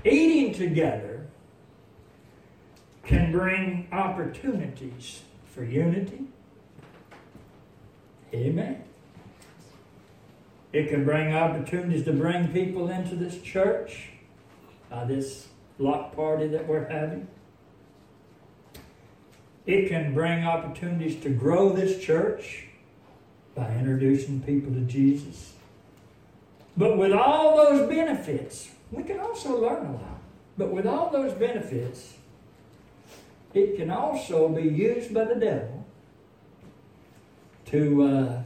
eating together can bring opportunities for unity. Amen. It can bring opportunities to bring people into this church by this block party that we're having. It can bring opportunities to grow this church by introducing people to Jesus. But with all those benefits, we can also learn a lot. But with all those benefits, it can also be used by the devil to,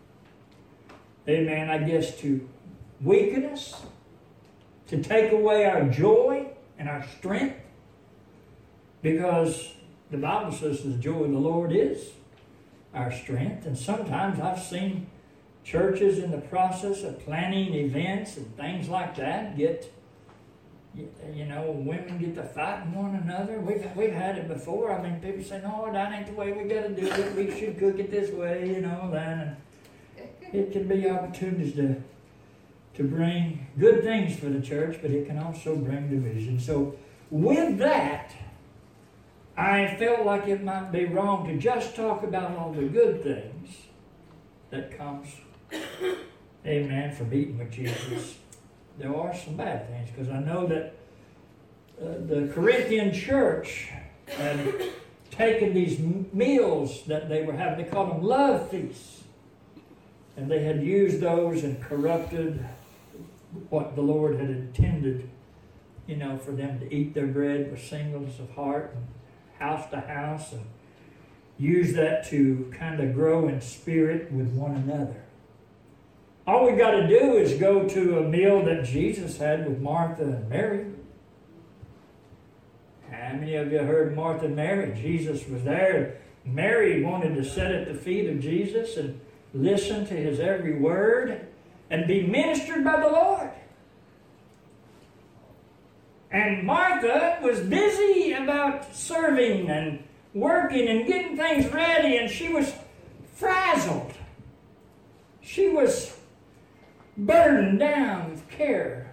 to weaken us, to take away our joy and our strength. Because the Bible says the joy of the Lord is our strength. And sometimes I've seen churches in the process of planning events and things like that women get to fighting one another. We've had it before. I mean, people say, no, that ain't the way we got to do it. We should cook it this way, that. And it can be opportunities to bring good things for the church, but it can also bring division. So with that, I felt like it might be wrong to just talk about all the good things that comes, amen, from eating with Jesus. There are some bad things, because I know that the Corinthian church had taken these meals that they were having, they called them love feasts, and they had used those and corrupted what the Lord had intended, for them to eat their bread with singleness of heart and house to house, and use that to kind of grow in spirit with one another. All we got to do is go to a meal that Jesus had with Martha and Mary. How many of you heard Martha and Mary? Jesus was there. Mary wanted to sit at the feet of Jesus and listen to his every word and be ministered by the Lord. And Martha was busy about serving and working and getting things ready, and she was frazzled. She was burdened down with care.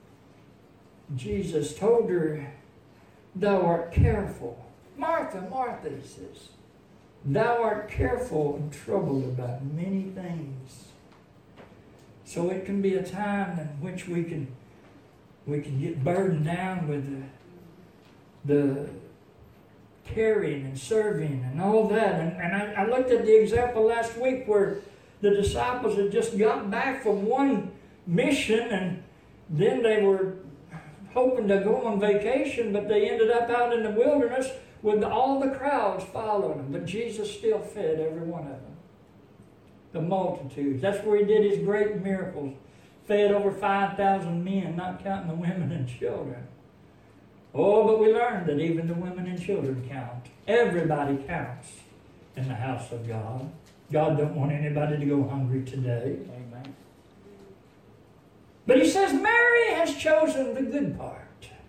Jesus told her, thou art careful. Martha, Martha, he says, thou art careful and troubled about many things. So it can be a time in which we can get burdened down with the caring and serving and all that. And I looked at the example last week where the disciples had just got back from one mission, and then they were hoping to go on vacation, but they ended up out in the wilderness with all the crowds following them. But Jesus still fed every one of them. The multitudes. That's where he did his great miracles. Fed over 5,000 men, not counting the women and children. Oh, but we learned that even the women and children count. Everybody counts in the house of God. God don't want anybody to go hungry today. Amen. But he says Mary has chosen the good part.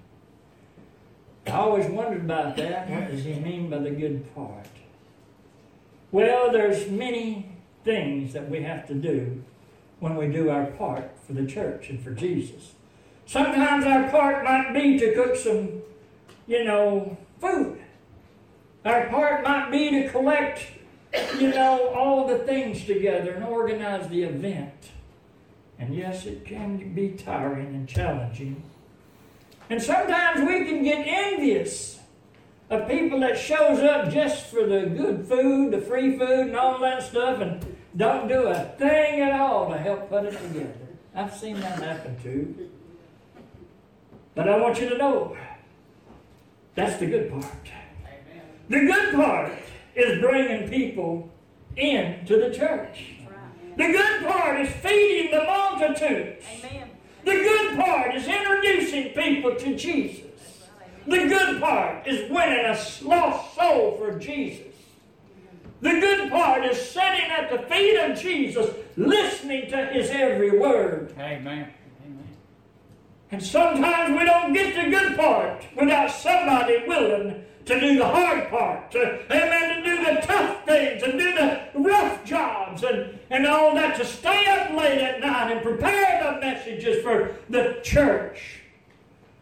I always wondered about that. What does he mean by the good part? Well, there's many things that we have to do when we do our part for the church and for Jesus. Sometimes our part might be to cook some, food. Our part might be to collect, all the things together and organize the event. And yes, it can be tiring and challenging. And sometimes we can get envious of people that shows up just for the good food, the free food and all that stuff, and don't do a thing at all to help put it together. I've seen that happen too. But I want you to know, that's the good part. Amen. The good part is bringing people into the church. Right. The good part is feeding the multitudes. Amen. The good part is introducing people to Jesus. The good part is winning a lost soul for Jesus. The good part is sitting at the feet of Jesus, listening to his every word. Amen. And sometimes we don't get the good part without somebody willing to do the hard part, to do the tough things and do the rough jobs and all that, to stay up late at night and prepare the messages for the church.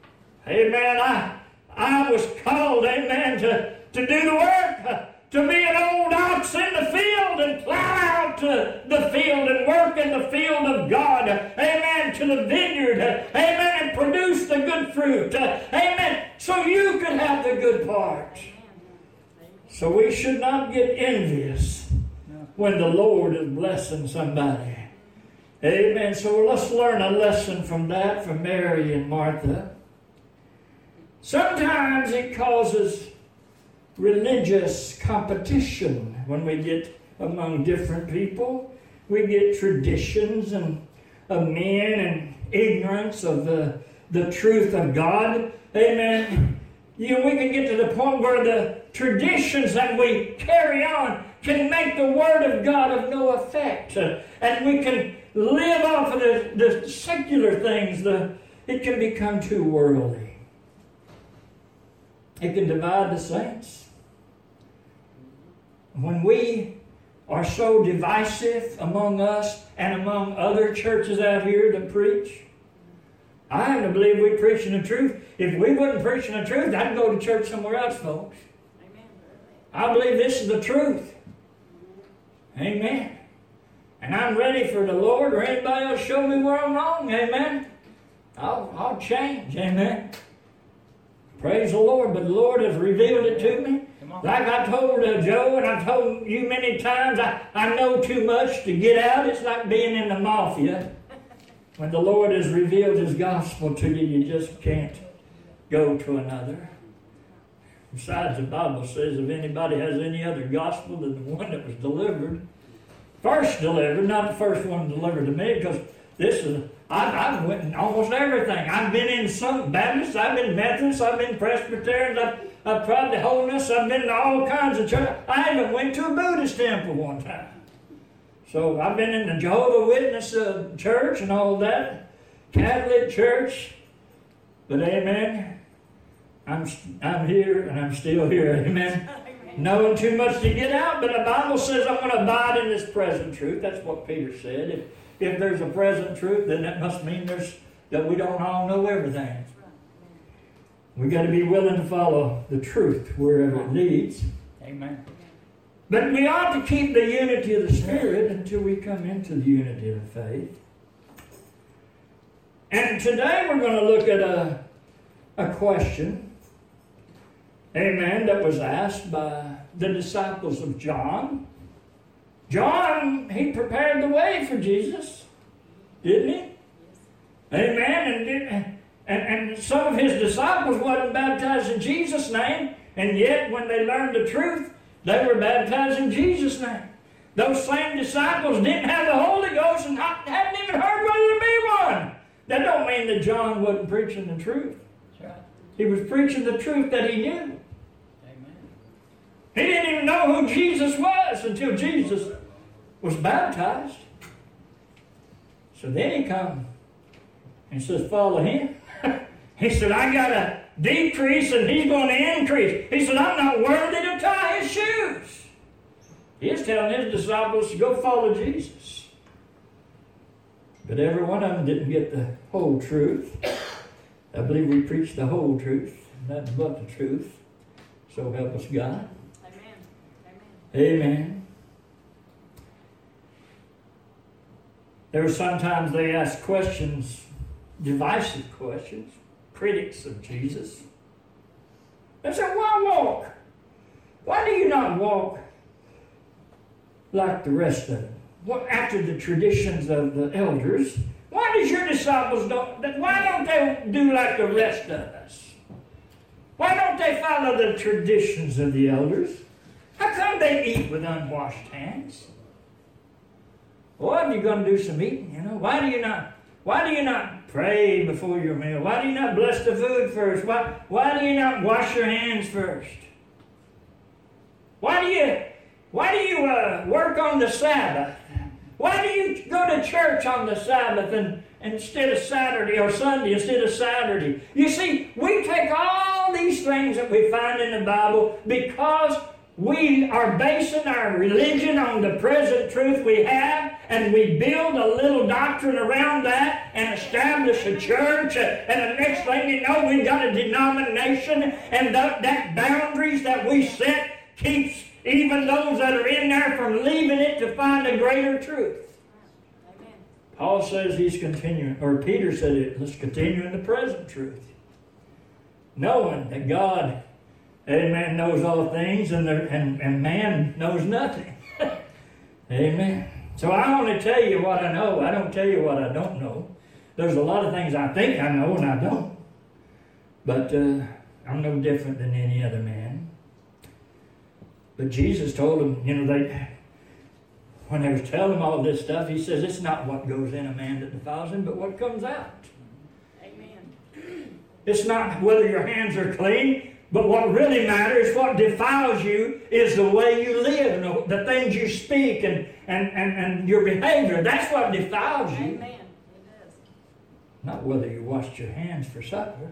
Amen. I was called, amen, to do the work, to be an old ox in the field and plow out the field and work in the field of God. Amen. To the vineyard. Amen. And produce the good fruit. Amen. So you can have the good part. So we should not get envious when the Lord is blessing somebody. Amen. So let's learn a lesson from that, from Mary and Martha. Sometimes it causes religious competition when we get among different people. We get traditions and of men and ignorance of the truth of God. Amen. We can get to the point where the traditions that we carry on can make the Word of God of no effect. And we can live off of the secular things. It can become too worldly. It can divide the saints. When we are so divisive among us and among other churches out here that preach, I happen to believe we're preaching the truth. If we wasn't preaching the truth, I'd go to church somewhere else, folks. Amen. I believe this is the truth. Amen. And I'm ready for the Lord or anybody else show me where I'm wrong. Amen. I'll change. Amen. Praise the Lord. But the Lord has revealed it to me. Like I told Joe, and I've told you many times, I know too much to get out. It's like being in the mafia. When the Lord has revealed His gospel to you, you just can't go to another. Besides, the Bible says if anybody has any other gospel than the one that was delivered, first delivered, not the first one delivered to me, because I've went in almost everything. I've been in some Baptists, I've been Methodists, I've been Presbyterians, I've tried the Holiness, I've been in all kinds of churches. I even went to a Buddhist temple one time. So I've been in the Jehovah's Witness church and all that, Catholic church. But amen, I'm here and I'm still here, amen. Knowing too much to get out, but the Bible says I'm going to abide in this present truth. That's what Peter said. If there's a present truth, then that must mean that we don't all know everything. We've got to be willing to follow the truth wherever it leads. Amen. But we ought to keep the unity of the Spirit until we come into the unity of the faith. And today we're going to look at a question, amen, that was asked by the disciples of John. John, he prepared the way for Jesus, didn't he? Amen. And some of his disciples wasn't baptized in Jesus' name, and yet when they learned the truth, they were baptized in Jesus' name. Those same disciples didn't have the Holy Ghost and hadn't even heard whether to be one. That don't mean that John wasn't preaching the truth. That's right. He was preaching the truth that he knew. Amen. He didn't even know who Jesus was until Jesus was baptized. So then he come and says, follow him. He said, I got to decrease and he's going to increase. He said, I'm not worthy to tie his shoes. He is telling his disciples to go follow Jesus. But every one of them didn't get the whole truth. I believe we preach the whole truth, nothing but the truth. So help us God. Amen. Amen. There were sometimes they ask questions, divisive questions, critics of Jesus. They said, why walk? Why do you not walk like the rest of them? After the traditions of the elders, why does your disciples why don't they do like the rest of us? Why don't they follow the traditions of the elders? How come they eat with unwashed hands? Well, if you're going to do some eating, why do you not pray before your meal? Why do you not bless the food first? Why do you not wash your hands first? Why do you work on the Sabbath? Why do you go to church on the Sabbath instead of Saturday, or Sunday instead of Saturday? You see, we take all these things that we find in the Bible because we are basing our religion on the present truth we have, and we build a little doctrine around that and establish a church, and the next thing you know, we've got a denomination, and that boundaries that we set keeps even those that are in there from leaving it to find a greater truth. Amen. Paul says he's continuing, or Peter said it, let's continue in the present truth. Knowing that God, amen, knows all things, and man knows nothing. Amen. So I only tell you what I know. I don't tell you what I don't know. There's a lot of things I think I know and I don't. But I'm no different than any other man. But Jesus told them, when they was telling them all this stuff, he says, it's not what goes in a man that defiles him, but what comes out. Amen. It's not whether your hands are clean, but what really matters, what defiles you, is the way you live, and the things you speak, and your behavior. That's what defiles you. Amen. It is. Not whether you washed your hands for supper.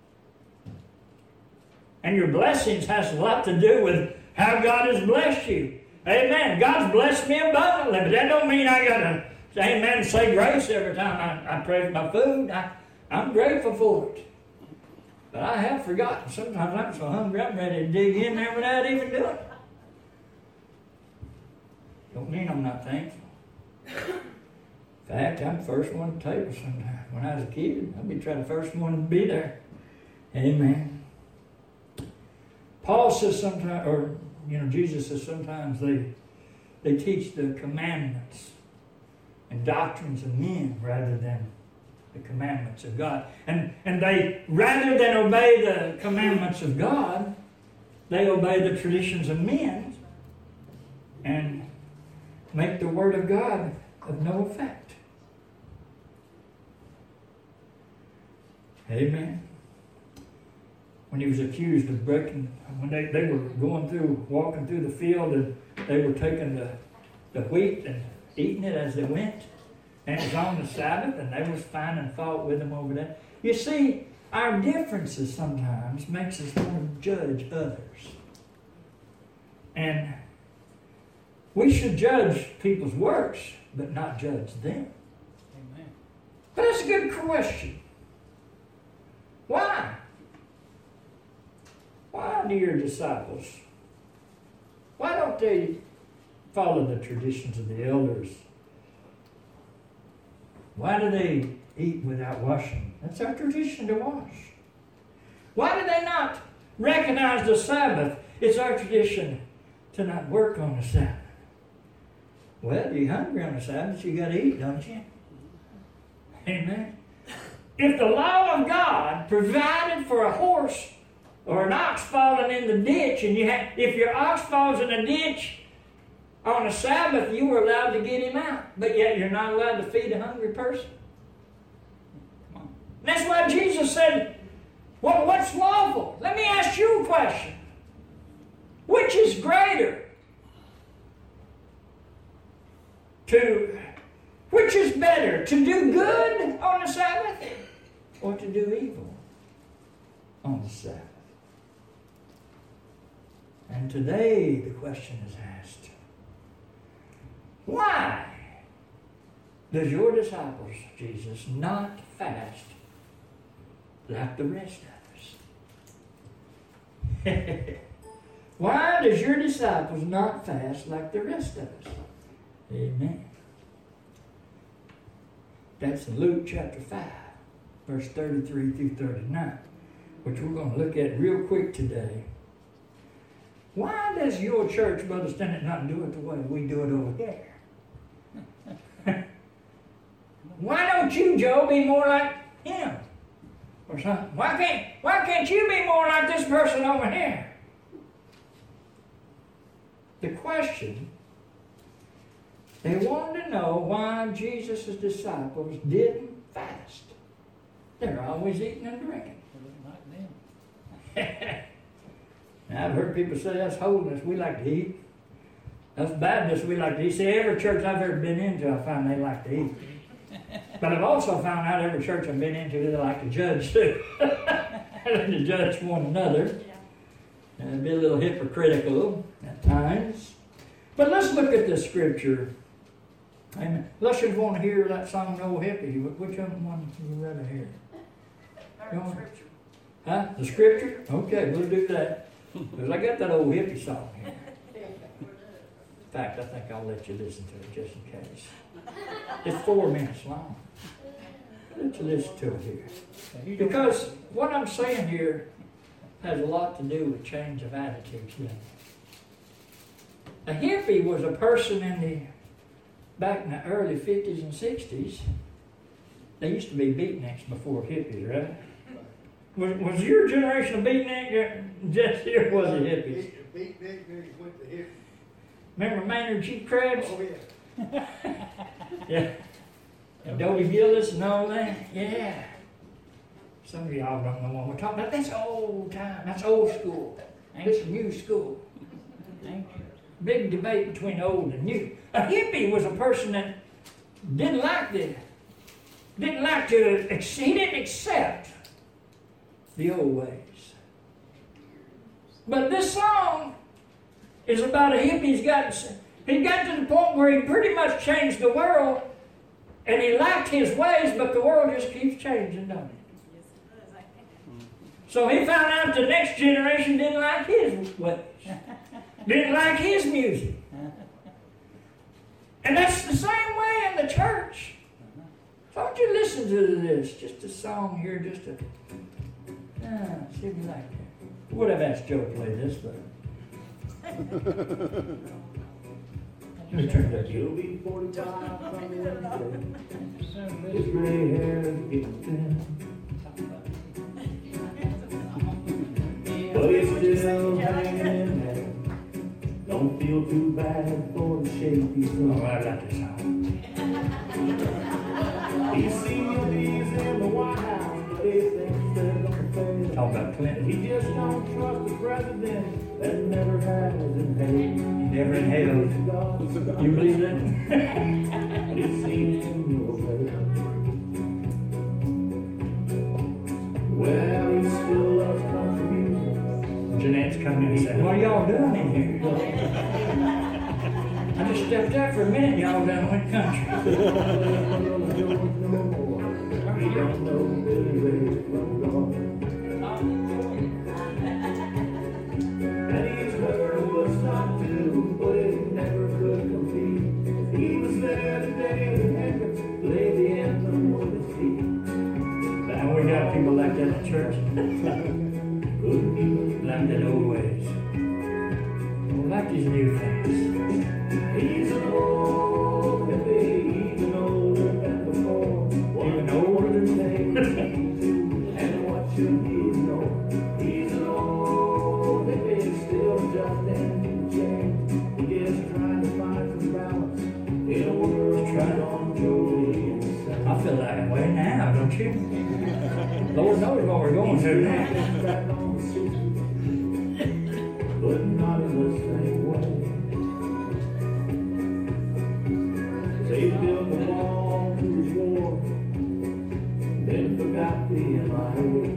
And your blessings has a lot to do with how God has blessed you. Amen. God's blessed me abundantly, but that don't mean I got to, amen, say grace every time I pray for my food. I'm grateful for it. But I have forgotten. Sometimes I'm so hungry, I'm ready to dig in there without even doing it. Don't mean I'm not thankful. In fact, I'm the first one at the table sometimes. When I was a kid, I'd be trying the first one to be there. Amen. Paul says sometimes, or Jesus says sometimes they teach the commandments and doctrines of men rather than the commandments of God. And they, rather than obey the commandments of God, they obey the traditions of men and make the word of God of no effect. Amen. When he was accused of breaking, when they were walking through the field, and they were taking the wheat and eating it as they went, and it was on the Sabbath, and they was finding fault with him over that. You see, our differences sometimes makes us want to judge others. And we should judge people's works, but not judge them. Amen. But that's a good question. Why? Why do your disciples, why don't they follow the traditions of the elders? Why do they eat without washing? That's our tradition to wash. Why do they not recognize the Sabbath? It's our tradition to not work on the Sabbath. Well, you're hungry on the Sabbath, you got to eat, don't you? Amen. If the law of God provided for a horse or an ox falling in the ditch, and if your ox falls in a ditch on a Sabbath, you were allowed to get him out, but yet you're not allowed to feed a hungry person. Come on. That's why Jesus said, well, what's lawful? Let me ask you a question. Which is greater? Which is better? To do good on the Sabbath or to do evil on the Sabbath? And today the question is asked, why does your disciples, Jesus, not fast like the rest of us? Why does your disciples not fast like the rest of us? Amen. That's in Luke chapter 5, verse 33 through 39, which we're going to look at real quick today. Why does your church, Brother Stennett, not do it the way we do it over here? Why don't you, Joe, be more like him? Or something? Why can't you be more like this person over here? The question, they wanted to know why Jesus' disciples didn't fast. They're always eating and drinking. Now, I've heard people say that's holiness. We like to eat. That's Baptists. We like to eat. See, every church I've ever been into, I find they like to eat. But I've also found out every church I've been into, they like to judge too. They like to judge one another. and be a little hypocritical at times. But let's look at the scripture. Amen. Unless you want to hear that song, No Hippie, which other one would you rather hear? The scripture. Huh? The scripture? Okay, we'll do that. Because I got that old hippie song here. In fact, I think I'll let you listen to it just in case. It's 4 minutes long. Let you listen to it here. Because what I'm saying here has a lot to do with change of attitudes. A hippie was a person back in the early 50s and 60s. They used to be beatniks before hippies, right? Was your generation a beatnik just here was a hippie? Beatnik, then he went to hippie. Remember Maynard G. Krebs? Oh, yeah. Yeah. And Dobie Gillis and all that? Yeah. Some of y'all don't know what we're talking about. That's old time. That's old school. This is new school. Big debate between old and new. A hippie was a person that didn't like to, he didn't accept the old ways. But this song is about a hippie. He got to the point where he pretty much changed the world, and he liked his ways, but the world just keeps changing, don't it? So he found out the next generation didn't like his ways, didn't like his music. And that's the same way in the church. So I want you to listen to this, just a song here, see if you like it. Would have asked Joe to play this, but let me turn that. You'll be 45 from the other day. His gray hair is getting thin. But he's still hanging in there. Don't feel too bad for the shape he's in. Oh, I like this song. He's seen these in the White House, but he thinks they're gonna fail. Talk about Clinton. He just don't trust the president that never has inhaled. Never inhaled. You believe that? He's seen in your way. Well, he still loves country music. Jeanette's coming in and said, what are y'all doing in here? I just stepped out for a minute, y'all done went country. He don't know Billy Ray from God. And he's heard what's not to, but it never could compete. He was there today to Hendrix, laid the anthem with his feet. And we got people like that in church. Couldn't even Like that old ways. We like these new things. He's an old hippie, even older than before. Even older than they and what should he know? He's an old hippie, still adjusting to change. He is trying to find some balance in a world trying on Jolie. I feel that way now, don't you? Lord knows what we're going through now. Back on the 60s, but not in the same way. They built a wall to his war, then forgot the MIA.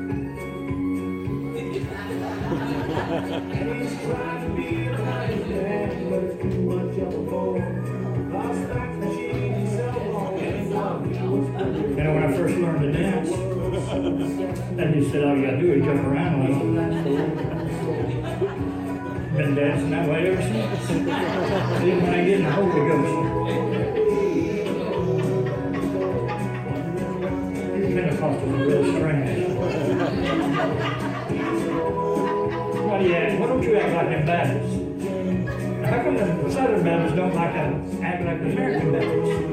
And he's trying to be a nice dad, but it's too much of a bore. Lost fax machine and cell phone, and he thought he was pretty. You know, when I first learned to dance, and he said all you gotta do is jump around a little. Been dancing that way ever since. Then when I get in the Holy Ghost, Pentecostals are real strange. Why do you act? Why don't you act like them Baptists? How come the Southern Baptists don't like to act like the American Baptists?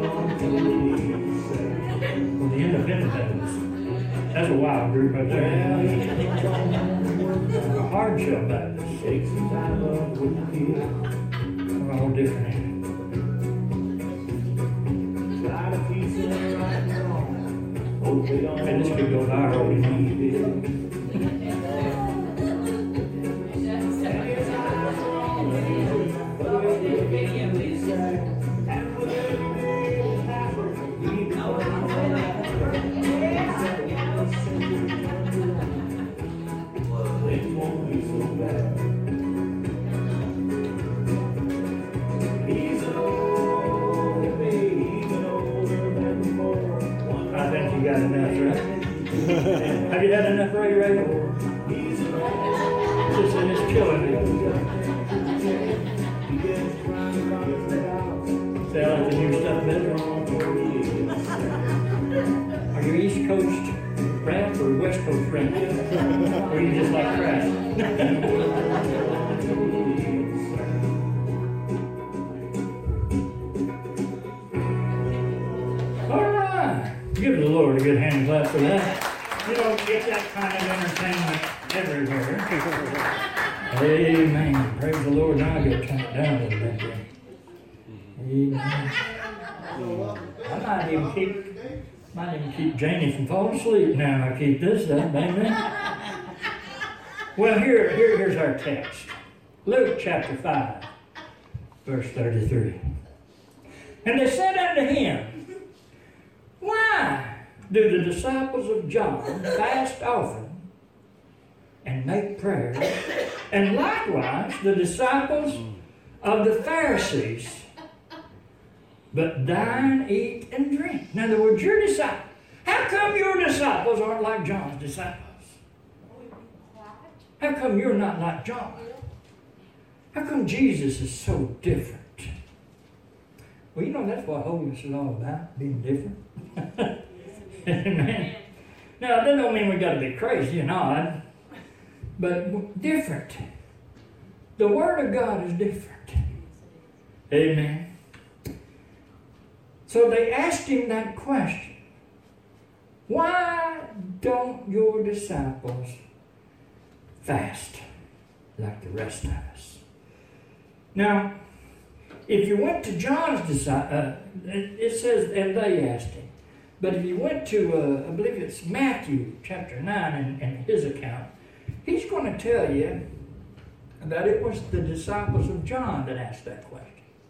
Or the Independent Baptists? That's a wild group right there. The Hardshell Baptists. Take some time up with the kids. They're all different. Try to teach them right and wrong. Hope they don't Man, this could go viral, you know. Things won't be so bad. It's killing me. Say I like the new stuff better. Are you East Coast rap or West Coast rap? Or you just like crap? All right. Give the Lord a good hand clap for that. You don't get that kind of entertainment everywhere. Amen. Praise the Lord. Now I got to turn it down a little bit there. Amen. I might even keep Janie from falling asleep now. I keep this up. Amen. Well, here's our text. Luke chapter 5, verse 33. And they said unto him, Why do the disciples of John fast often and make prayer, and likewise the disciples of the Pharisees, but thine eat and drink? In other words, your disciples. How come your disciples aren't like John's disciples? How come you're not like John? How come Jesus is so different? Well, you know that's what holiness is all about, being different. Amen. Now, that don't mean we got to be crazy and odd, but different. The Word of God is different. Amen. So they asked him that question. Why don't your disciples fast like the rest of us? Now, if you went to John's disciples, it says, and they asked him. But if you went to, I believe it's Matthew chapter 9 and his account, he's going to tell you that it was the disciples of John that asked that question.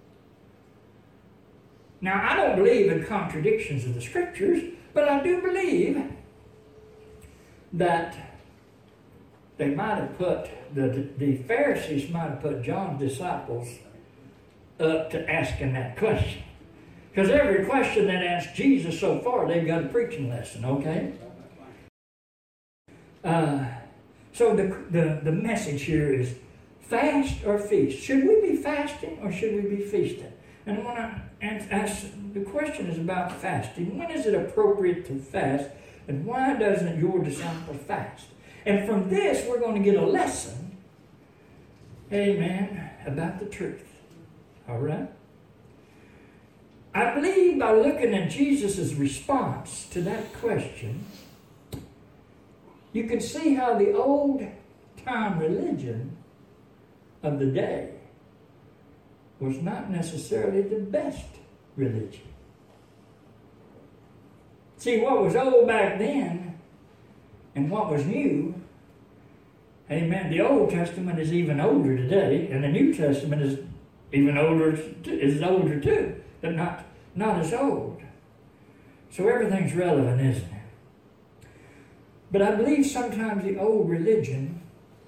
Now, I don't believe in contradictions of the Scriptures, but I do believe that they might have put, the Pharisees might have put John's disciples up to asking that question. Because every question that asked Jesus so far, they've got a preaching lesson, okay? So the message here is fast or feast. Should we be fasting or should we be feasting? And I want to ask, the question is about fasting. When is it appropriate to fast? And why doesn't your disciple fast? And from this, we're going to get a lesson, amen, about the truth. All right? I believe by looking at Jesus' response to that question, you can see how the old-time religion of the day was not necessarily the best religion. See, what was old back then and what was new, amen, the Old Testament is even older today, and the New Testament is even older, is older too, but not as old. So everything's relevant, isn't it? But I believe sometimes the old religion,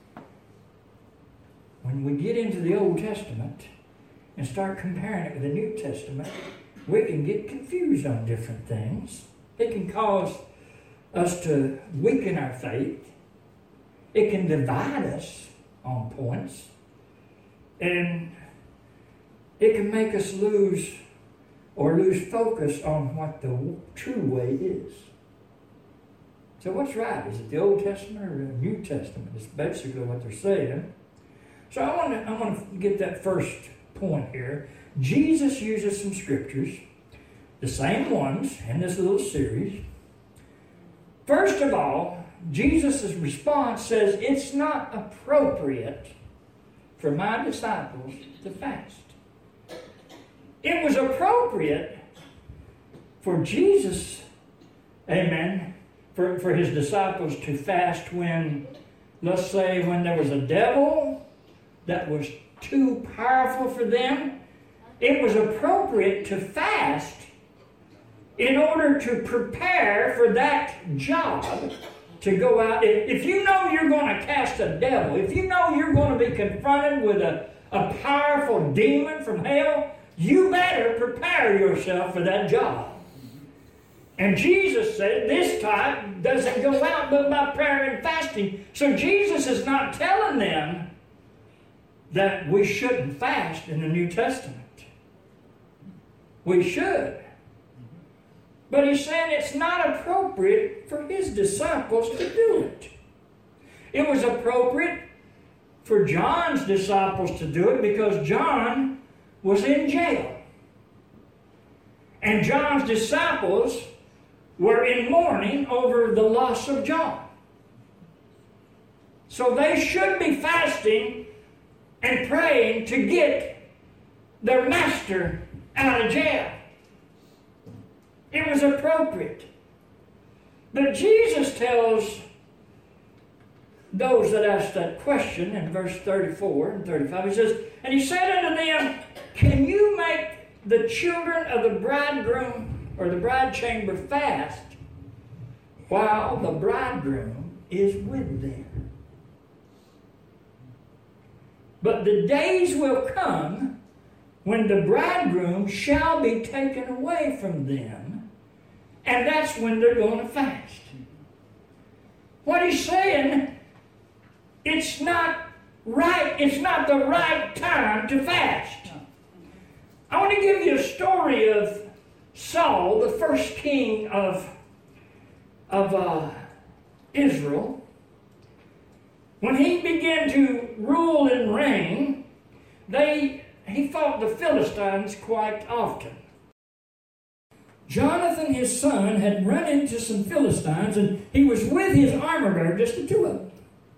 when we get into the Old Testament and start comparing it with the New Testament, we can get confused on different things. It can cause us to weaken our faith. It can divide us on points. And it can make us lose focus on what the true way is. So what's right? Is it the Old Testament or the New Testament? It's basically what they're saying. So I want to get that first point here. Jesus uses some scriptures, the same ones in this little series. First of all, Jesus' response says it's not appropriate for my disciples to fast. It was appropriate for Jesus, amen, for his disciples to fast when, let's say, when there was a devil that was too powerful for them. It was appropriate to fast in order to prepare for that job to go out. If you know you're going to cast a devil, if you know you're going to be confronted with a powerful demon from hell, you better prepare yourself for that job. And Jesus said this type doesn't go out but by prayer and fasting. So Jesus is not telling them that we shouldn't fast in the New Testament. We should. But he's saying it's not appropriate for his disciples to do it. It was appropriate for John's disciples to do it because John was in jail. And John's disciples were in mourning over the loss of John. So they should be fasting and praying to get their master out of jail. It was appropriate. But Jesus tells those that asked that question in verse 34 and 35, he says, and he said unto them, can you make the children of the bridegroom or the bride chamber fast while the bridegroom is with them? But the days will come when the bridegroom shall be taken away from them, and that's when they're going to fast. What he's saying, it's not right, it's not the right time to fast. I want to give you a story of Saul, the first king of Israel. When he began to rule and reign, he fought the Philistines quite often. Jonathan, his son, had run into some Philistines, and he was with his armor bearer, just the two of them.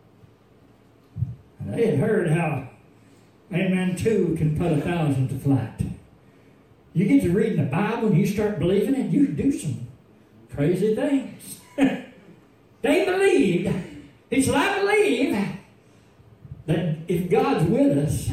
And they had heard how, amen, two can put 1,000 to flight. You get to reading the Bible and you start believing it, you can do some crazy things. They believed. He said, I believe that if God's with us,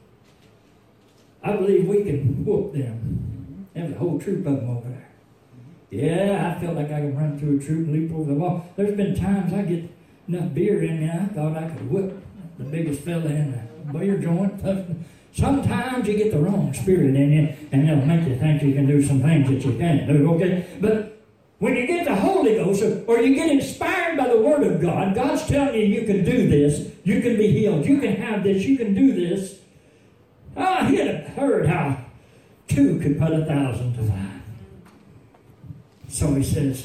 I believe we can whoop them. There's a whole troop of them over there. Yeah, I felt like I could run through a troop and leap over the wall. There's been times I get enough beer in me, I thought I could whip the biggest fella in the beer joint. Sometimes you get the wrong spirit in you, and it'll make you think you can do some things that you can't do, okay? But when you get the Holy Ghost, or you get inspired by the Word of God, God's telling you you can do this, you can be healed, you can have this, you can do this. Oh, he had heard how two could put 1,000 to flight. So he says,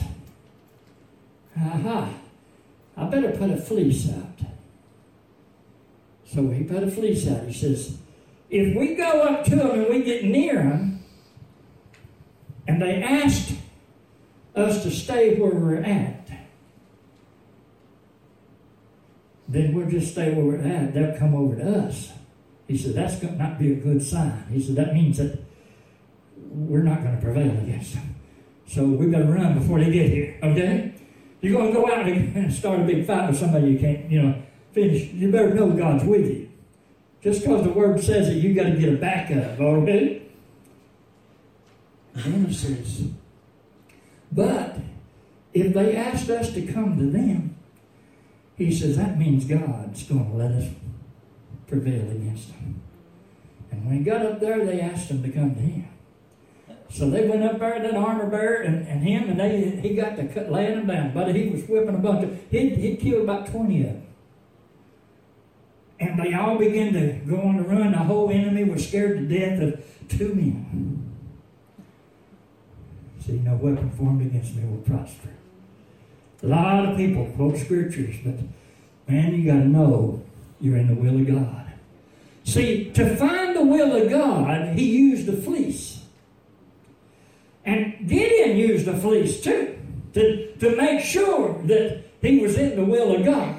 I better put a fleece out. So he put a fleece out. He says, if we go up to them and we get near them, and they asked us to stay where we're at, then we'll just stay where we're at. They'll come over to us. He said, that's going to not be a good sign. He said, that means that we're not going to prevail against them. So we've got to run before they get here, okay? You're going to go out and start a big fight with somebody you can't, finish. You better know God's with you. Just because the Word says it, you got to get a backup, okay? And then it says, but if they asked us to come to them, he says, that means God's going to let us prevail against them. And when he got up there, they asked him to come to him. So they went up there, that armor bearer and him, and he got to laying them down. But he was whipping a bunch of, he'd killed about 20 of them. And they all began to go on the run. The whole enemy was scared to death of 2 men. See, no weapon formed against me will prosper. A lot of people quote scriptures, but man, you got to know you're in the will of God. See, to find the will of God, he used the fleece. And Gideon used the fleece too, to make sure that he was in the will of God.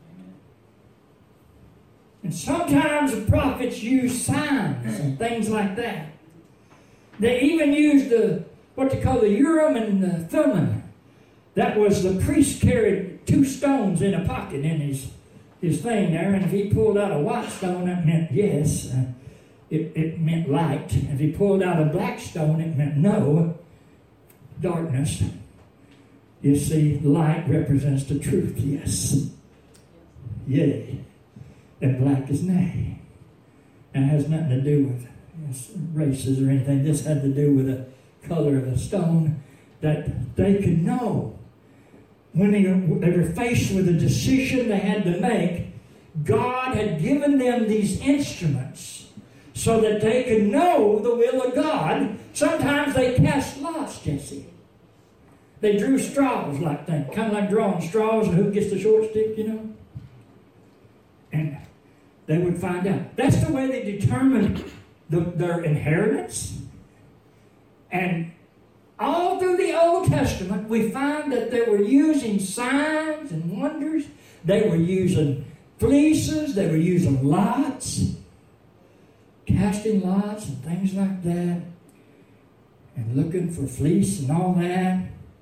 And sometimes the prophets use signs and things like that. They even used what they call the Urim and the Thummim. That was the priest carried 2 stones in a pocket in his thing there, and if he pulled out a white stone, that meant yes. It meant light. If he pulled out a black stone, it meant no, darkness. You see, light represents the truth, yes. Yea. And black is nay. And it has nothing to do with races or anything. This had to do with the color of the stone that they could know when they were faced with a decision they had to make. God had given them these instruments so that they could know the will of God. Sometimes they cast lots, Jesse. They drew straws like that, kind of like drawing straws and who gets the short stick, you know. And they would find out. That's the way they determined their inheritance. And all through the Old Testament, we find that they were using signs and wonders. They were using fleeces. They were using lots, casting lots and things like that, and looking for fleece and all that.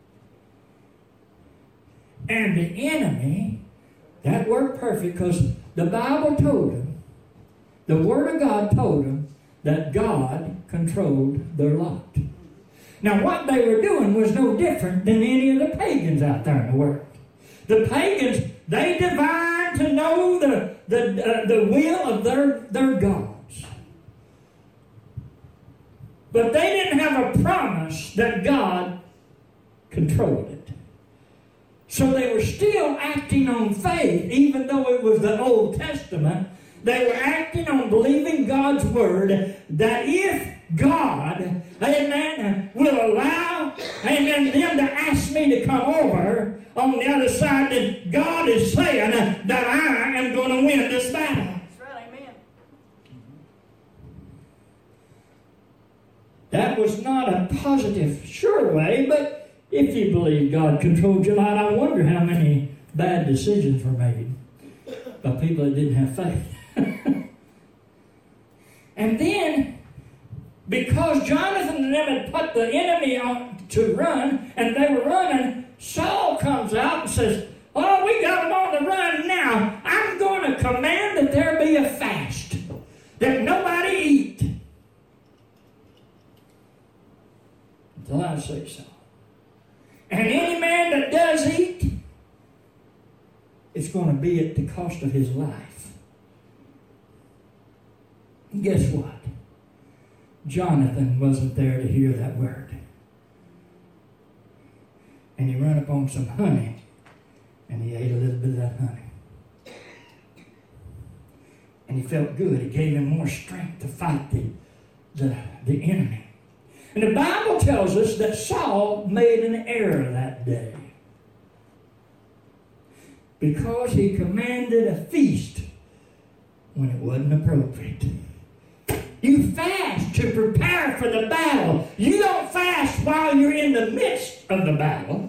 And the enemy, that worked perfect because the Bible told them, the Word of God told them that God controlled their lot. Now, what they were doing was no different than any of the pagans out there in the world. The pagans, they divined to know the will of their gods. But they didn't have a promise that God controlled it. So they were still acting on faith, even though it was the Old Testament. They were acting on believing God's Word, that if God, amen, will allow, amen, them to ask me to come over on the other side, then God is saying that I am going to win this battle. That's right, amen. That was not a positive, sure way, but if you believe God controlled your life, I wonder how many bad decisions were made by people that didn't have faith. And then, because Jonathan and them had put the enemy on to run, and they were running, Saul comes out and says, "Oh, we got them on the run now. I'm going to command that there be a fast, that nobody eat until I say so. And any man that does eat, it's going to be at the cost of his life." And guess what? Jonathan wasn't there to hear that word. And he ran up on some honey, and he ate a little bit of that honey. And he felt good. It gave him more strength to fight the enemy. And the Bible tells us that Saul made an error that day, because he commanded a feast when it wasn't appropriate. You fast to prepare for the battle. You don't fast while you're in the midst of the battle.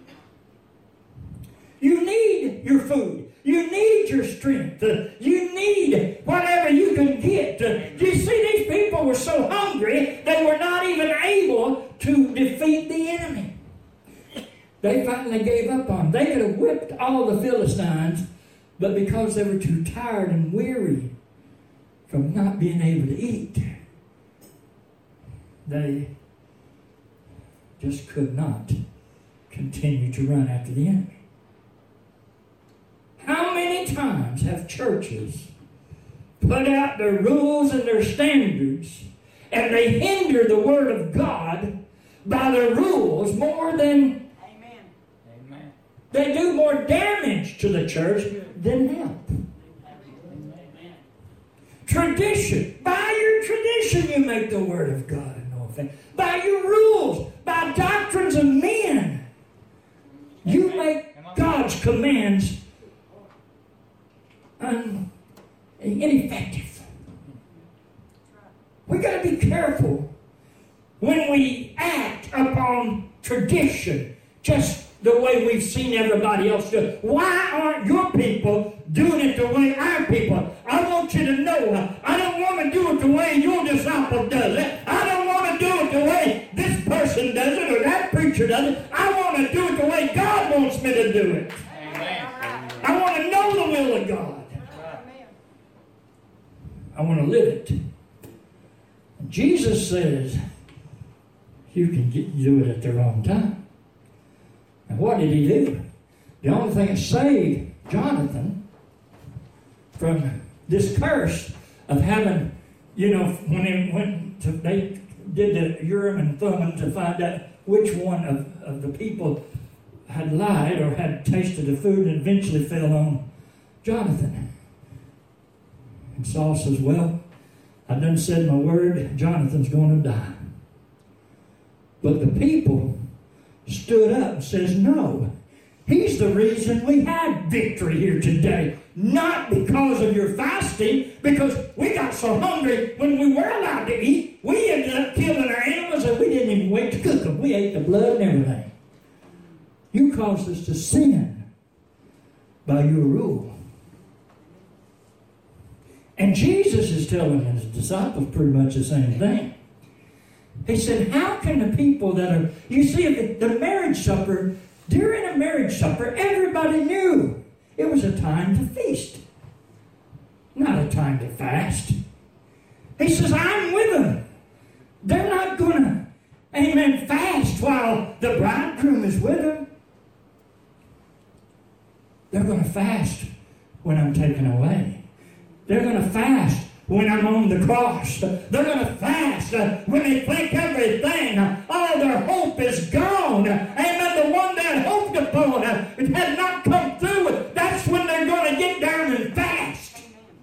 You need your food. You need your strength. You need whatever you can get. You see, these people were so hungry, they were not even able to defeat the enemy. They finally gave up on them. They could have whipped all the Philistines, but because they were too tired and weary from not being able to eat, they just could not continue to run after the enemy. How many times have churches put out their rules and their standards, and they hinder the Word of God by their rules more than Amen. they do more damage to the church than help? Tradition. By your tradition you make the Word of God no offense. By your rules, by doctrines of men, you make God's commands ineffective. We got to be careful when we act upon tradition just the way we've seen everybody else do it. Why aren't your people doing it the way our people? I want you to know, I don't want to do it the way your disciple does it. I don't want to do it the way this person does it or that preacher does it. I want to do it the way God wants me to do it. Amen. I want to know the will of God. I want to live it. Jesus says you can do it at the wrong time. And what did he do? The only thing that saved Jonathan from this curse of having, when they did the Urim and Thummim to find out which one of the people had lied or had tasted the food and eventually fell on Jonathan. And Saul says, well, I done said my word, Jonathan's going to die. But the people stood up and says, no, he's the reason we had victory here today. Not because of your fasting, because we got so hungry when we were allowed to eat, we ended up killing our animals and we didn't even wait to cook them. We ate the blood and everything. You caused us to sin by your rule. And Jesus is telling his disciples pretty much the same thing. He said, how can the people that are... You see, the marriage supper, during a marriage supper, everybody knew it was a time to feast, not a time to fast. He says, I'm with them. They're not going to, amen, fast while the bridegroom is with them. They're going to fast when I'm taken away. They're going to fast when I'm on the cross. They're going to fast when they think everything, all their hope is gone. Amen. The one that hoped upon it had not come through. That's when they're going to get down and fast.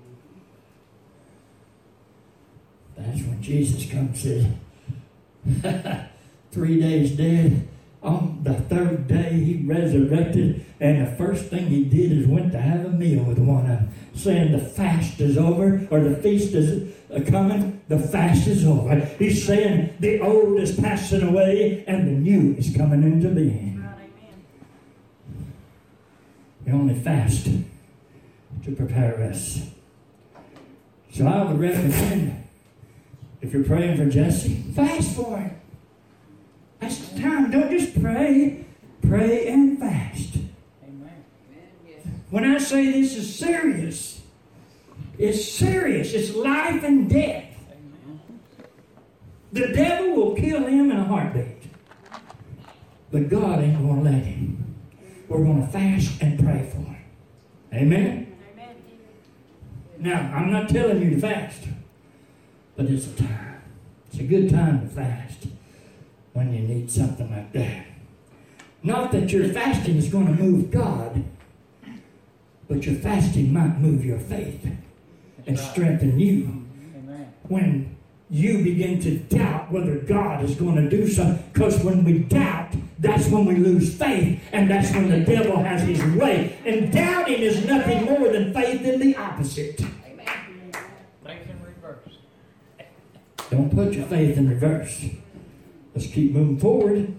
That's when Jesus comes and says, 3 days dead. On the third day, he resurrected, and the first thing he did is went to have a meal with one of them, saying the fast is over, or the feast is coming, the fast is over. He's saying the old is passing away, and the new is coming into being. We only fast to prepare us. So I would recommend, if you're praying for Jesse, fast for him. That's the time. Don't just pray. Pray and fast. Amen. When I say this is serious, it's serious. It's life and death. Amen. The devil will kill him in a heartbeat. But God ain't going to let him. We're going to fast and pray for him. Amen? Amen. Now, I'm not telling you to fast. But it's a time. It's a good time to fast. When you need something like that. Not that your fasting is going to move God, but your fasting might move your faith and strengthen you. Amen. When you begin to doubt whether God is going to do something, because when we doubt, that's when we lose faith, and that's when the devil has his way. And doubting is nothing more than faith in the opposite. Amen. Faith in reverse. Don't put your faith in reverse. Let's keep moving forward.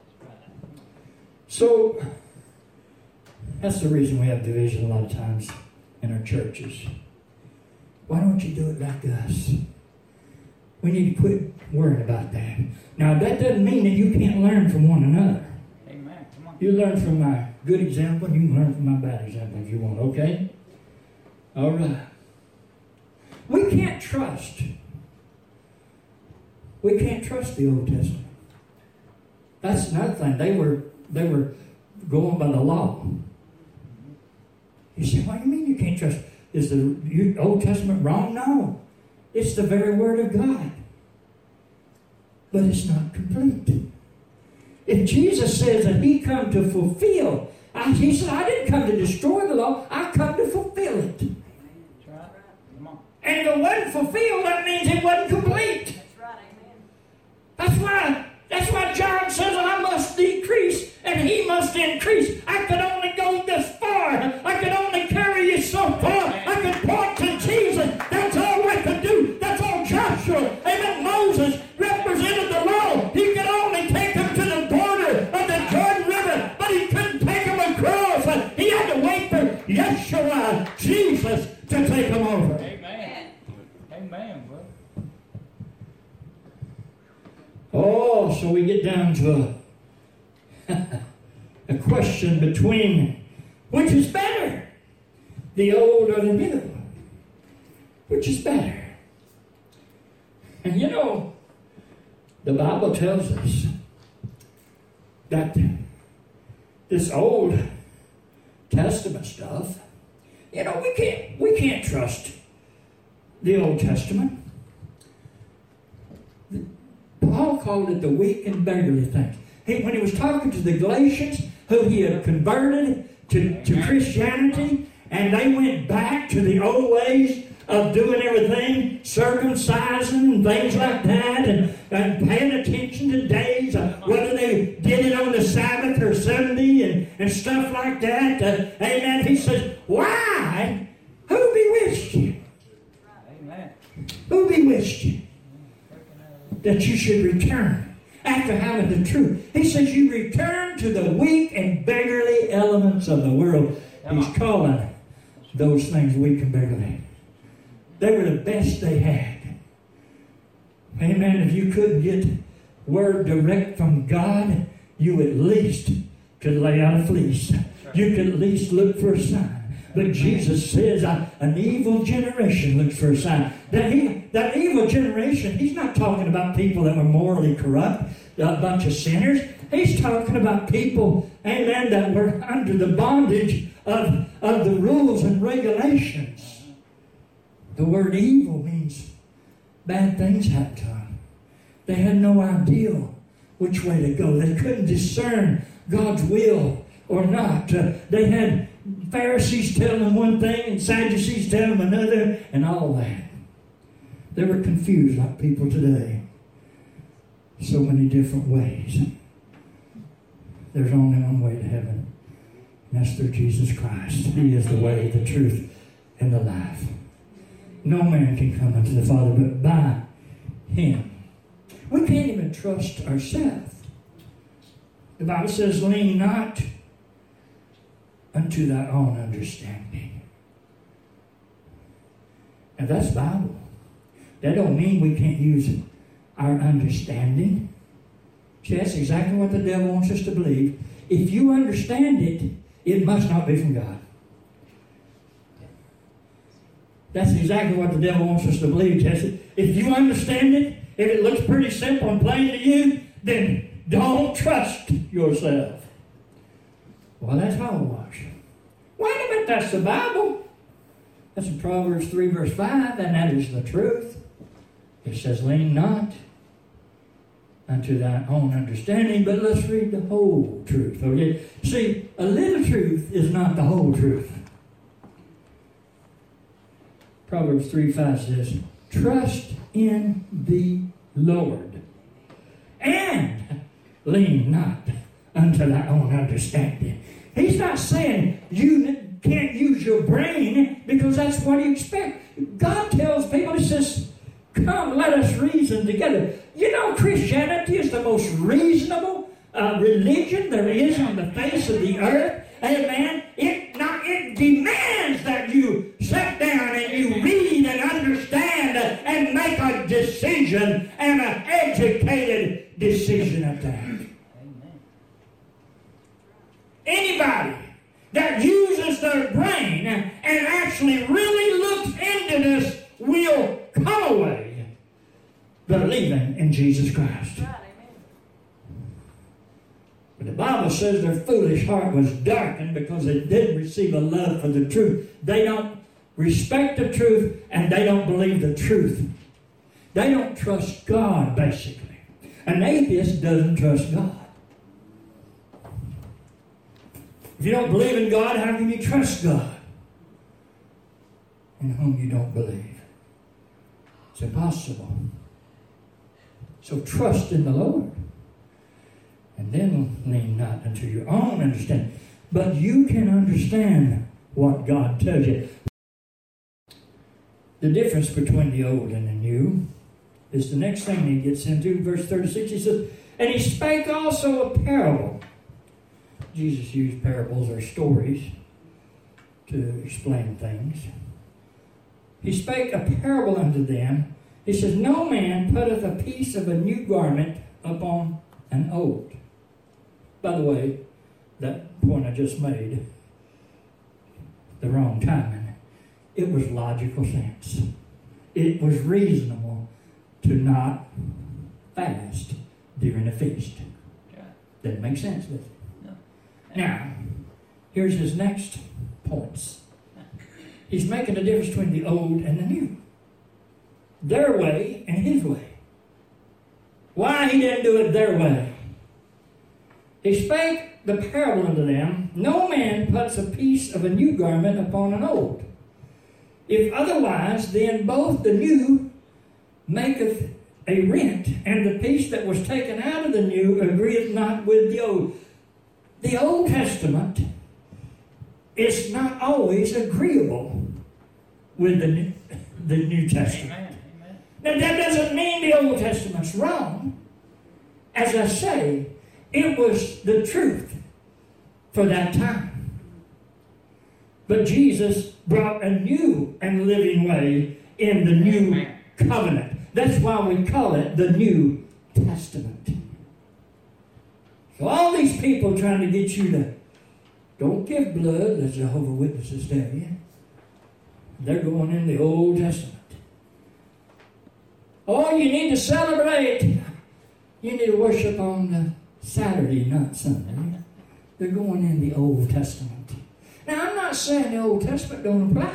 So, that's the reason we have division a lot of times in our churches. Why don't you do it like us? We need to quit worrying about that. Now, that doesn't mean that you can't learn from one another. Amen. Come on. You learn from my good example, and you can learn from my bad example if you want, okay? All right. We can't trust. We can't trust the Old Testament. That's another thing. They were going by the law. You say, what do you mean you can't trust? Is the Old Testament wrong? No. It's the very Word of God. But it's not complete. If Jesus says that he come to fulfill, he said, I didn't come to destroy the law. I come to fulfill it. That's right. Come on. And if it wasn't fulfilled, that means it wasn't complete. That's right. Amen. That's why John says, I must decrease and he must increase. I could only go this far. I could only carry you so far. I could point to Jesus. That's all I could do. That's all Joshua. Amen. Moses represented the law. He could only take them to the border of the Jordan River, but he couldn't take them across. He had to wait for Yeshua, Jesus, to take them over. Amen. Amen, brother. Oh, so we get down to a question between which is better, the old or the new? Which is better? And you know, the Bible tells us that this Old Testament stuff, you know, we can't trust the Old Testament. Paul called it the weak and beggarly things. when he was talking to the Galatians, who he had converted to Christianity, and they went back to the old ways of doing everything, circumcising and things like that, and paying attention to days, whether they did it on the Sabbath or Sunday and stuff like that. Amen. He says, why? Who bewitched you? Amen. Who bewitched you? That you should return after having the truth. He says you return to the weak and beggarly elements of the world. He's calling those things weak and beggarly. They were the best they had. Amen. If you couldn't get word direct from God, you at least could lay out a fleece. You could at least look for a sign. But Jesus says, an evil generation looks for a sign. That evil generation, he's not talking about people that were morally corrupt, a bunch of sinners. He's talking about people, amen, that were under the bondage of the rules and regulations. The word evil means bad things happened to them. They had no idea which way to go. They couldn't discern God's will or not. They had Pharisees telling them one thing and Sadducees telling them another and all that. They were confused like people today. So many different ways. There's only one way to heaven. And that's through Jesus Christ. He is the way, the truth, and the life. No man can come unto the Father but by Him. We can't even trust ourselves. The Bible says, lean not unto thy own understanding. And that's Bible. That don't mean we can't use our understanding. See, that's exactly what the devil wants us to believe. If you understand it, it must not be from God. That's exactly what the devil wants us to believe, Jesse. If you understand it, if it looks pretty simple and plain to you, then don't trust yourself. Well, that's hogwash. Wait a minute, that's the Bible. That's in Proverbs 3 verse 5, and that is the truth. It says, lean not unto thy own understanding, but let's read the whole truth. Okay? See, a little truth is not the whole truth. Proverbs 3:5 says, trust in the Lord, and lean not unto thy own understanding. He's not saying you can't use your brain because that's what you expect. God tells people, He says, come, let us reason together. You know, Christianity is the most reasonable religion there is on the face of the earth. Amen. It demands that you sit down and you read and understand and make a decision, and an educated decision at that. Amen. Anybody that uses their brain and actually really looks into this will come away believing in Jesus Christ. But the Bible says their foolish heart was darkened because they didn't receive a love for the truth. They don't respect the truth, and they don't believe the truth. They don't trust God, basically. An atheist doesn't trust God. If you don't believe in God, how can you trust God in whom you don't believe? It's impossible. So trust in the Lord. And then lean not unto your own understanding. But you can understand what God tells you. The difference between the old and the new is the next thing he gets into. Verse 36, he says, and he spake also a parable. Jesus used parables or stories to explain things. He spake a parable unto them. He says, no man putteth a piece of a new garment upon an old. By the way, that point I just made, the wrong timing, it was logical sense. It was reasonable to not fast during a feast. Doesn't make sense, does it? No. Now, here's his next points. He's making a difference between the old and the new. Their way and his way. Why he didn't do it their way? He spake the parable unto them, No man puts a piece of a new garment upon an old. If otherwise, then both the new maketh a rent, and the piece that was taken out of the new agreeth not with the old. The Old Testament is not always agreeable with the New Testament. Amen. Amen. Now that doesn't mean the Old Testament's wrong. As I say, it was the truth for that time. But Jesus brought a new and living way in the new covenant. That's why we call it the New Testament. So all these people trying to get you to don't give blood, as Jehovah's Witnesses tell you, they're going in the Old Testament. Oh, you need to celebrate. You need to worship on Saturday, not Sunday. They're going in the Old Testament. Now, I'm not saying the Old Testament don't apply.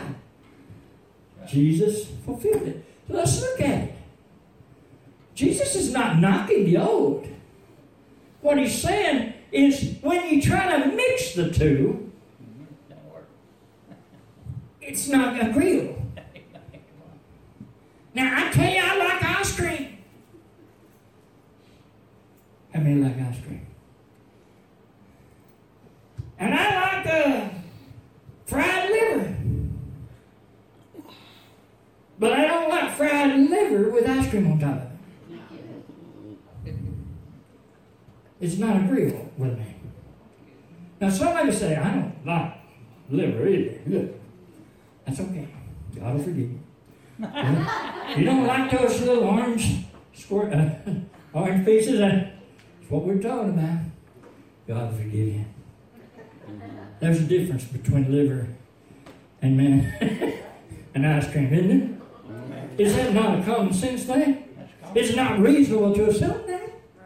Jesus fulfilled it. So let's look at it. Jesus is not knocking the old. What he's saying is when you try to mix the two, it's not agreeable. Now, I tell you, I like ice cream. How many like ice cream? And I like fried liver. But I don't like fried liver with ice cream on top of it. It's not agreeable with me. Now, somebody say, I don't like liver either. Good. That's okay. God will forgive you. You don't like those little orange pieces? That's what we're talking about. God will forgive you. There's a difference between liver and ice cream, isn't it? Is that not a common sense thing? It's not reasonable to assume that.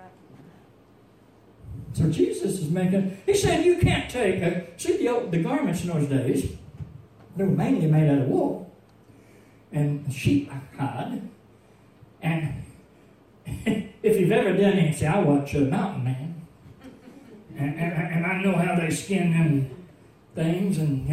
So Jesus is making, he's saying you can't take, the garments in those days, they were mainly made out of wool and sheep hide. And if you've ever done it, see, I watch Mountain Man. And I know how they skin them things, and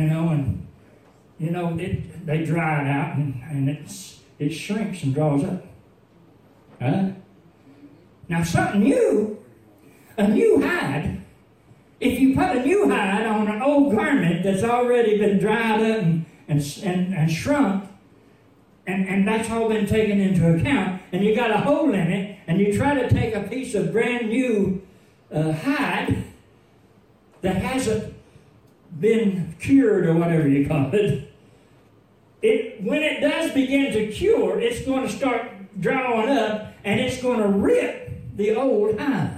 they dry it out, and it shrinks and draws up. Right? Now something new, a new hide, if you put a new hide on an old garment that's already been dried up and shrunk, and that's all been taken into account, and you got a hole in it, and you try to take a piece of brand new hide that hasn't been cured or whatever you call it, when it does begin to cure, it's going to start drawing up, and it's going to rip the old hide.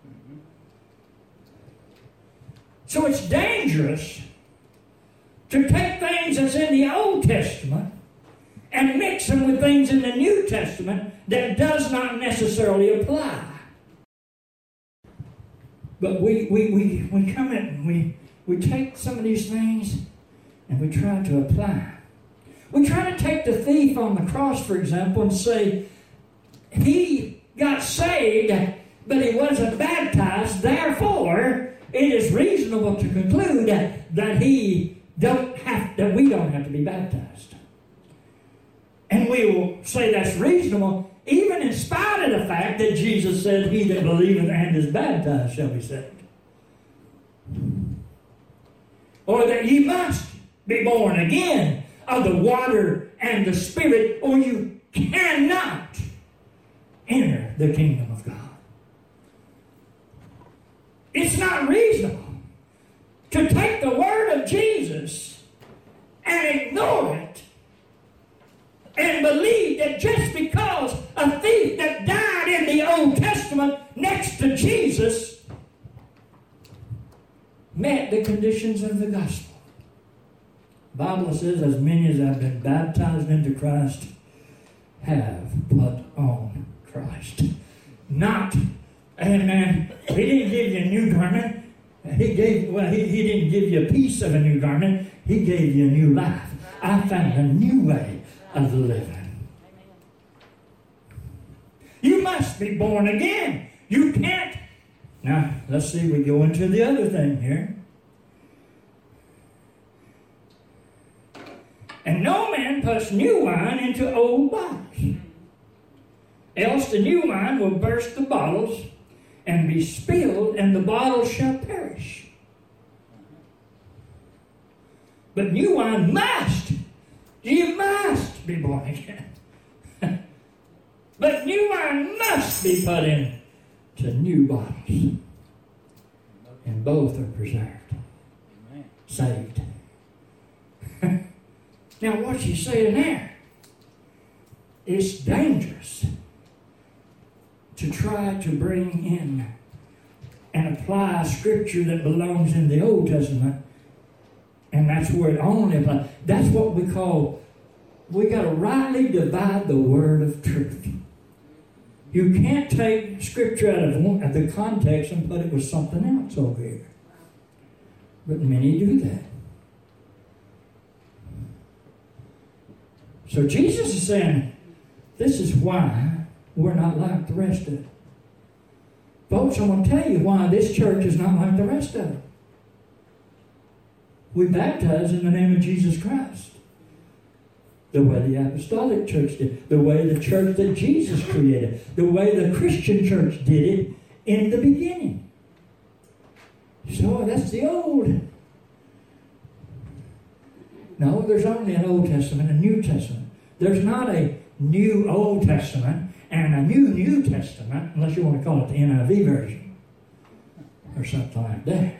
So it's dangerous to take things that's in the Old Testament and mix them with things in the New Testament that does not necessarily apply. But we come in and we take some of these things and we try to apply. We try to take the thief on the cross, for example, and say, he got saved, but he wasn't baptized, therefore it is reasonable to conclude that we don't have to be baptized. And we will say that's reasonable, even in spite of the fact that Jesus said, he that believeth and is baptized shall be saved. Or that ye must be born again of the water and the Spirit, or you cannot enter the kingdom of God. It's not reasonable to take the word of Jesus and ignore it and believe that just because a thief that died in the Old Testament next to Jesus met the conditions of the gospel. The Bible says, as many as have been baptized into Christ have put on Christ. Not, amen, he didn't give you a new garment. He didn't give you a piece of a new garment. He gave you a new life. I found a new way of living. You must be born again. You can't Now, let's see, we go into the other thing here. And no man puts new wine into old bottles, else the new wine will burst the bottles and be spilled, and the bottles shall perish. But new wine you must be born again. But new wine must be put into new bottles. And both are preserved. Amen. Saved. Now what's he saying there? It's dangerous to try to bring in and apply scripture that belongs in the Old Testament, and that's where it only applies. That's what we got to rightly divide the word of truth. You can't take scripture out of the context and put it with something else over here. But many do that. So Jesus is saying, this is why we're not like the rest of it. Folks, I'm going to tell you why this church is not like the rest of it. We baptize in the name of Jesus Christ. The way the apostolic church did. The way the church that Jesus created. The way the Christian church did it in the beginning. So that's the old. No, there's only an Old Testament and a New Testament. There's not a new Old Testament and a new Testament, unless you want to call it the NIV version or something like that.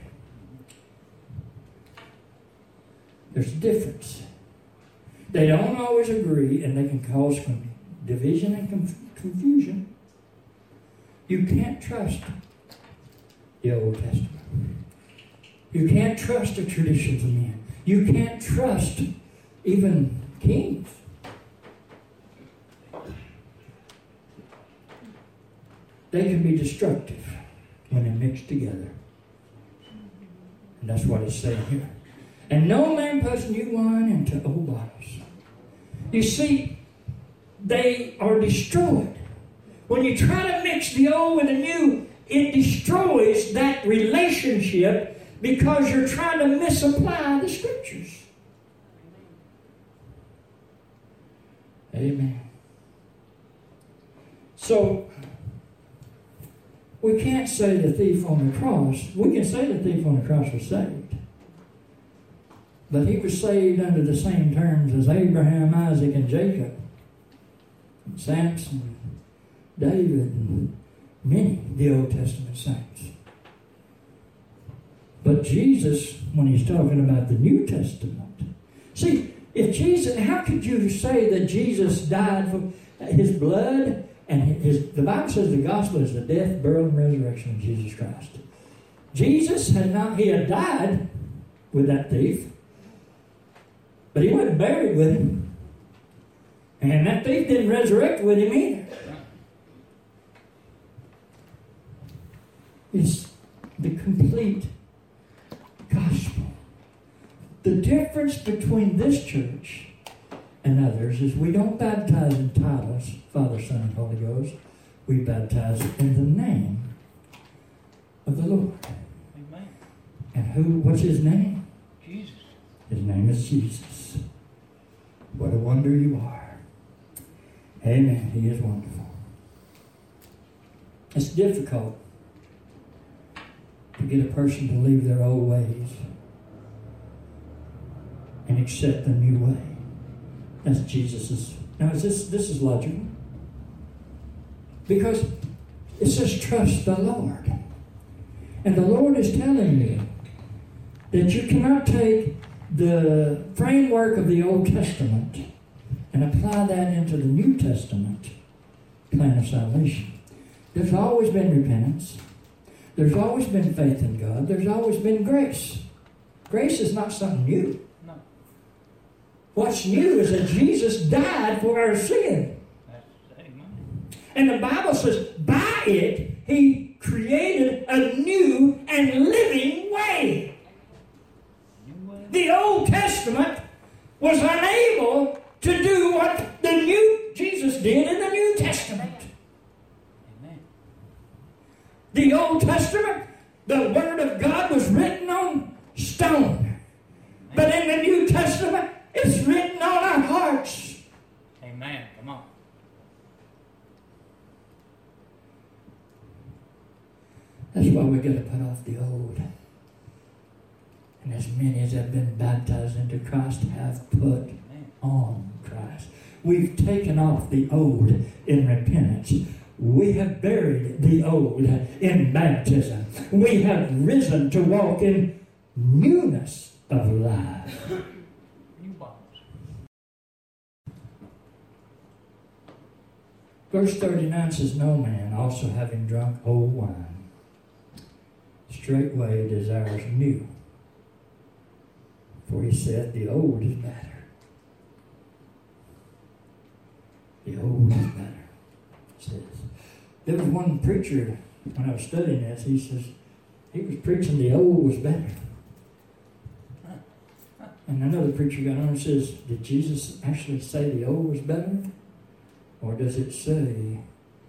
There's a difference. They don't always agree, and they can cause division and confusion. You can't trust the Old Testament. You can't trust the traditions of men. You can't trust even kings. They can be destructive when they're mixed together. And that's what it's saying here. And no man puts new wine into old bottles. You see, they are destroyed. When you try to mix the old with the new, it destroys that relationship because you're trying to misapply the scriptures. Amen. So, we can't say the thief on the cross. We can say the thief on the cross was saved. But he was saved under the same terms as Abraham, Isaac, and Jacob, and Samson, David, and many of the Old Testament saints. But Jesus, when he's talking about the New Testament, see, if Jesus, how could you say that Jesus died for his blood? And the Bible says the gospel is the death, burial, and resurrection of Jesus Christ. Jesus had died with that thief, but he wasn't buried with him. And that thief didn't resurrect with him either. It's the complete gospel. The difference between this church and others is we don't baptize in titles, Father, Son, and Holy Ghost. We baptize in the name of the Lord. Amen. And what's his name? Jesus. His name is Jesus. What a wonder you are. Amen. He is wonderful. It's difficult to get a person to leave their old ways and accept the new way. That's Jesus's. Now, this is logical. Because it says, trust the Lord. And the Lord is telling you that you cannot take the framework of the Old Testament and apply that into the New Testament plan of salvation. There's always been repentance. There's always been faith in God. There's always been grace. Grace is not something new. No. What's new is that Jesus died for our sin. That's amen. And the Bible says, by it, he created a new and living way. New way. The Old Testament was unable to do what the new Jesus did in the New Testament. Amen. The Old Testament That's why we got to put off the old. And as many as have been baptized into Christ have put Amen. on Christ. We've taken off the old in repentance. We have buried the old in baptism. We have risen to walk in newness of life. New bottles. Verse 39 says, no man, also having drunk old wine, straightway desires new. For he said, the old is better. The old is better, it says. There was one preacher, when I was studying this, he says, he was preaching the old was better. And another preacher got on and says, did Jesus actually say the old was better? Or does it say,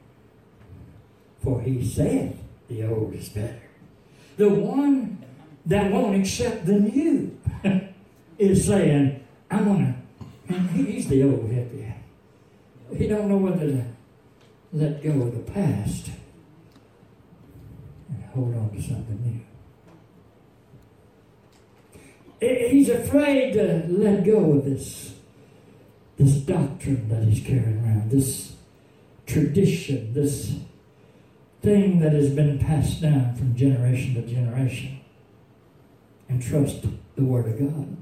for he said the old is better? The one that won't accept the new is saying, I'm going to, and he's the old hippie. He don't know whether to let go of the past and hold on to something new. He's afraid to let go of this doctrine that he's carrying around, this tradition, this thing that has been passed down from generation to generation, and trust the Word of God.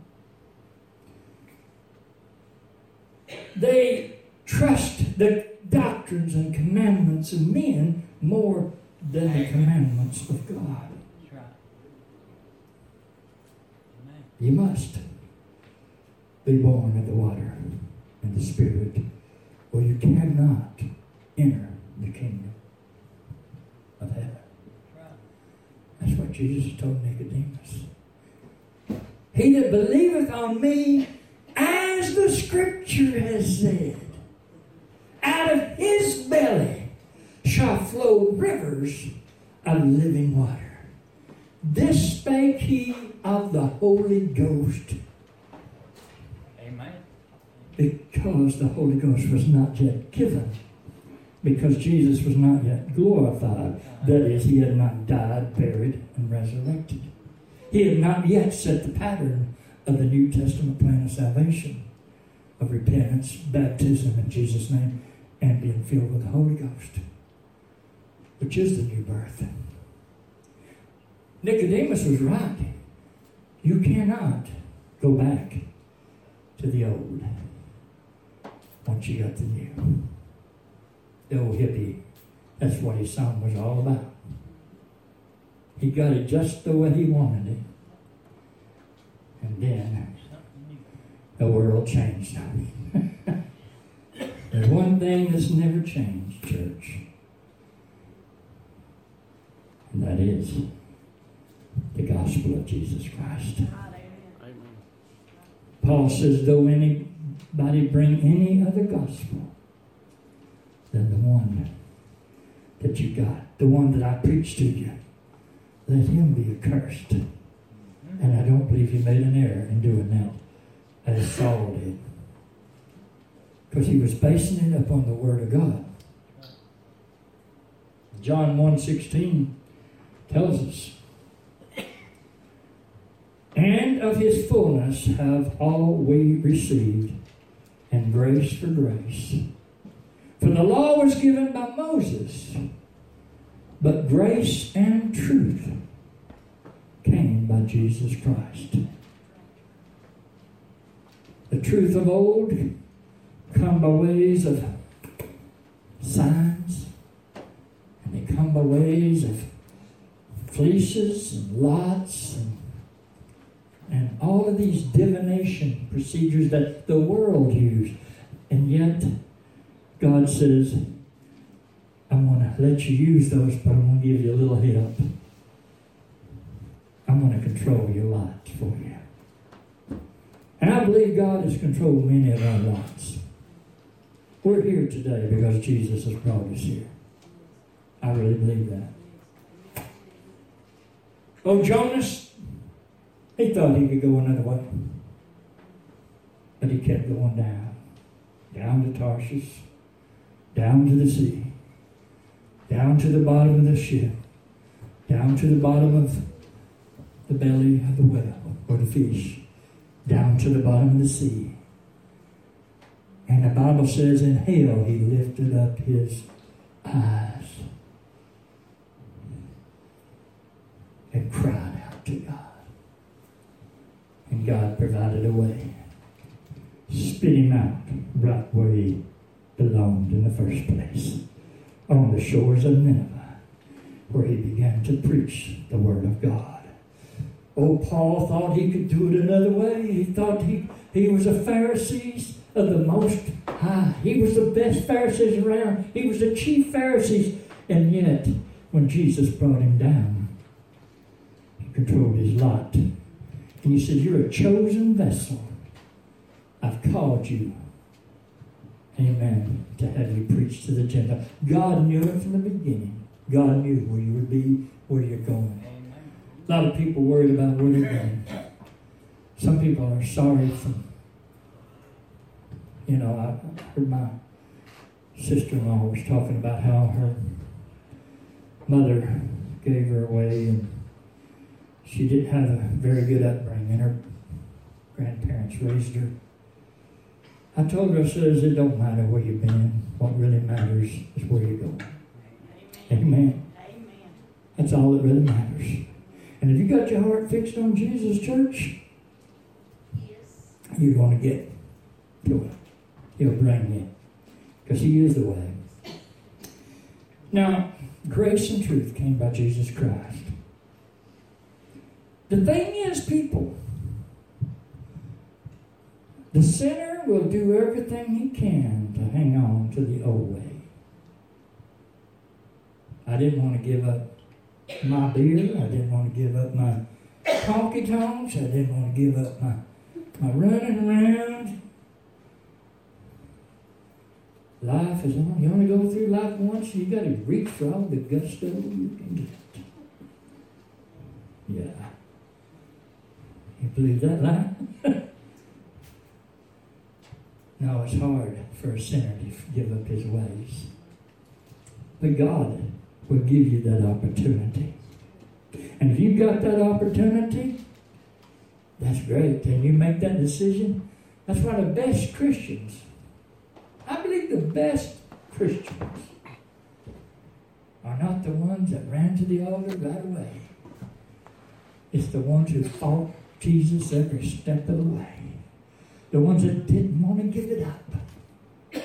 They trust the doctrines and commandments of men more than the commandments of God. That's right. Amen. You must be born of the water and the Spirit, or you cannot enter the kingdom of heaven. That's right. That's what Jesus told Nicodemus. He that believeth on me, as the Scripture has said, out of his belly shall flow rivers of living water. This spake he of the Holy Ghost, Amen. because the Holy Ghost was not yet given, because Jesus was not yet glorified. That is, he had not died, buried, and resurrected. He had not yet set the pattern of the New Testament plan of salvation, of repentance, baptism in Jesus' name, and being filled with the Holy Ghost, which is the new birth. Nicodemus was right. You cannot go back to the old once you got the new. The old hippie, that's what his song was all about. He got it just the way he wanted it. And then Something new. the world changed. There's one thing that's never changed, church. And that is the gospel of Jesus Christ. Paul says, though anybody bring any other gospel than the one that you got, the one that I preached to you, let him be accursed. And I don't believe he made an error in doing that, as Saul did. Because he was basing it upon the Word of God. John 1:16 tells us, and of his fullness have all we received, and grace for grace. For the law was given by Moses, but grace and truth came by Jesus Christ. The truth of old come by ways of signs, and they come by ways of fleeces and lots and all of these divination procedures that the world used. And yet God says, I'm going to let you use those, but I'm going to give you a little help. I'm going to control your lives for you. And I believe God has controlled many of our lives. We're here today because Jesus has brought us here. I really believe that. Oh, Jonas, he thought he could go another way. But he kept going down to Tarshish, down to the sea, down to the bottom of the ship, down to the bottom of the belly of the whale or the fish, down to the bottom of the sea. And the Bible says in hell he lifted up his eyes and cried out to God. And God provided a way. Spit him out right where he belonged in the first place, on the shores of Nineveh, where he began to preach the word of God. Oh, Paul thought he could do it another way. He thought he was a Pharisee of the most high. He was the best Pharisees around. He was the chief Pharisees. And yet, when Jesus brought him down, he controlled his lot. And he said, you're a chosen vessel. I've called you, amen, to have you preach to the Gentiles. God knew it from the beginning. God knew where you would be, where you're going. Amen. A lot of people worried about where they're going. Some people are sorry for, I heard my sister-in-law was talking about how her mother gave her away and she didn't have a very good upbringing. Her grandparents raised her. I told her, I says, it don't matter where you've been. What really matters is where you're going. Amen. Amen. That's all that really matters. And if you got your heart fixed on Jesus, church, Yes. you're going to get to it. He'll bring you. Because he is the way. Now, grace and truth came by Jesus Christ. The thing is, people, the sinner will do everything he can to hang on to the old way. I didn't want to give up my beer. I didn't want to give up my honky-tonks. I didn't want to give up my running around. Life is on. You only go through life once. You got to reach for all the gusto you can get. Yeah. You believe that lie? No, it's hard for a sinner to give up his ways. But God will give you that opportunity. And if you've got that opportunity, that's great. And you make that decision. That's why the best Christians, I believe the best Christians are not the ones that ran to the altar right away. It's the ones who fought Jesus every step of the way. The ones that didn't want to give it up.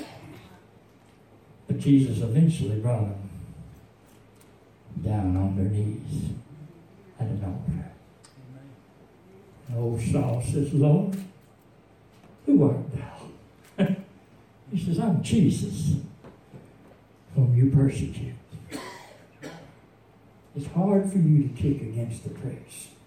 But Jesus eventually brought them down on their knees at an altar. And old Saul says, Lord, who art thou? He says, I'm Jesus, whom you persecute. It's hard for you to kick against the pricks.